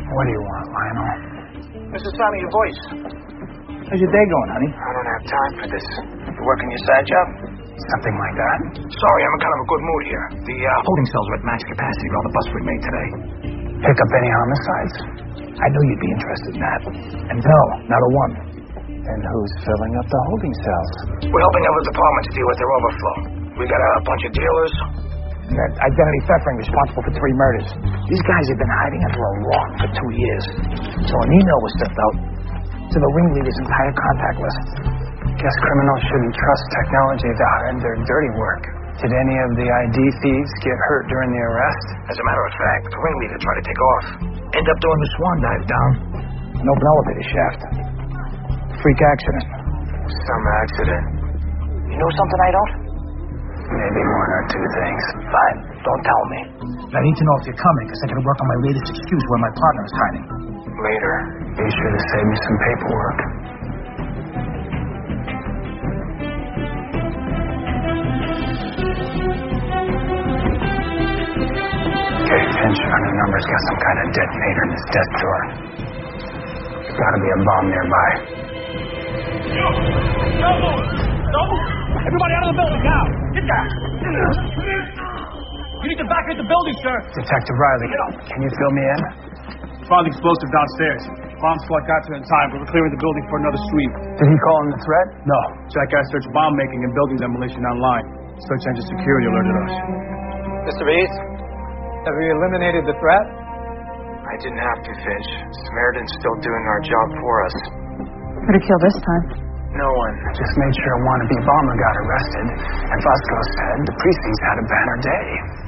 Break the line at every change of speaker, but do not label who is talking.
What do you want, Lionel?
What's the sound of your voice?
How's your day going, honey?
I don't have time for this. You working your side job?
Something like that.
Sorry, I'm in kind of a good mood here. The holding cells are at max capacity around the bus we made today.
Pick up any homicides? I knew you'd be interested in that. And no, not a one. And who's filling up the holding cells?
We're helping other departments deal with their overflow. We got a bunch of dealers.
That identity theft ring responsible for 3 murders. These guys have been hiding under a rock for 2 years. So an email was sent out to the ringleader's entire contact list. Guess criminals shouldn't trust technology to hide their dirty work. Did any of the ID thieves get hurt during the arrest?
As a matter of fact, the ringleader tried to take off. End up doing the swan dive down.
An open elevator shaft. Freak accident.
Some accident. You know something I don't?
Maybe 1 or 2 things.
Fine, don't tell me.
I need to know if you're coming, because I gotta work on my latest excuse where my partner is hiding.
Later.
Be sure to save me some paperwork. Okay, Finch, under numbers got some kind of detonator in his desk drawer. There's gotta be a bomb nearby.
No! Everybody out of the building now! Get down! You need to evacuate the building, sir!
Detective Riley, can you fill me in?
Found the explosive downstairs. Bomb squad got to it in time, but we're clearing the building for another sweep.
Did he call in the threat?
No. Jackass searched bomb making and building demolition online. Search engine security alerted us.
Mr. Reese, have we eliminated the threat?
I didn't have to, Finch. Samaritan's still doing our job for us.
Who'd have killed this time?
No one.
Just made sure a wannabe bomber got arrested, and Fosco said the precinct's had a banner day.